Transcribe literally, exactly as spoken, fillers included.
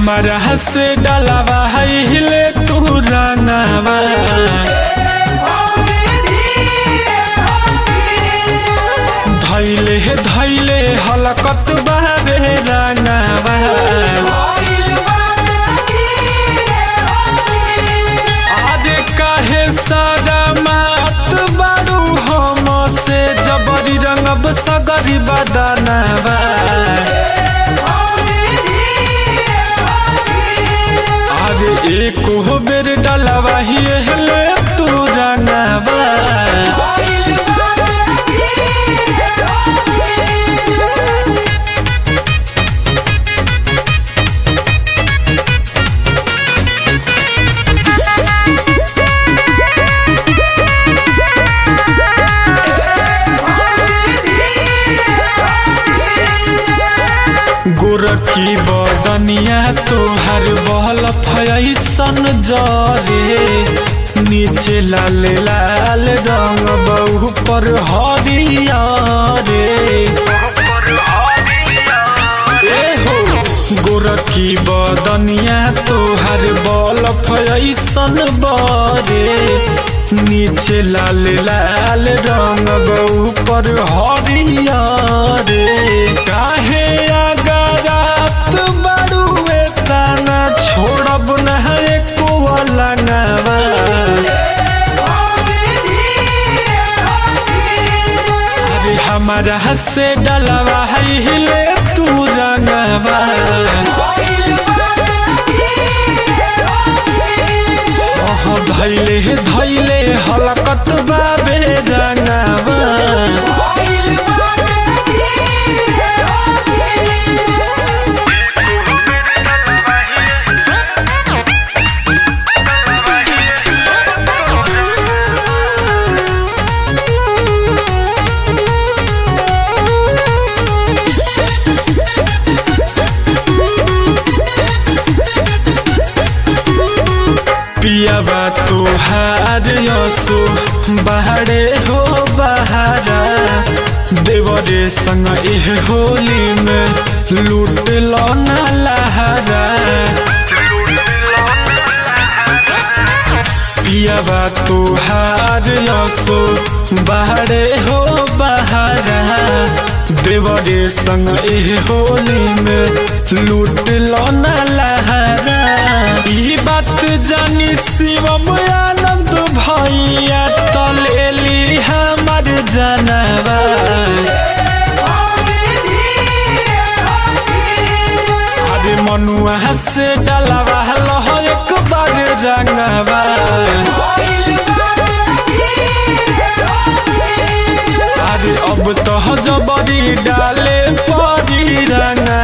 हमारा से डलावा हिले तू रंगावा धैले धैले हलकत बाबे रंगावा आदे काहे सारा मात बारू हम से जबरी रंगब सगरी बदनावा अरे एको बेर डलवा हिले तू रंगावा गोरकी बदनिया तोहर बहल फैसन जरे नीचे लाल लाल रंग बहु पर हरिया रे हो गोरकी बदनिया तोहर बल फैसन बरे नीचे लाल लाल रंग बहु पर हरिया रे काहे छोड़ब नहे कोला नवा अरे हमारा से डलवा हिले तू रंगवा धैले धैले हलकत बाबे रंगवा पियावा तोहार यसो बाहरे हो बहारा देवरे संग एह होली में लूट लो ना लहारा पियावा तोहार यसो बाहरे हो बहारा देवरे संग एह होली में लूट लो ना लहारा ई बात जानी शिवम आनंद भैया तलेली हमार जानवा अरे मनुआ से डलवा लह एक बार रंगवा अरे अब तो जबरी डाले परी रंगा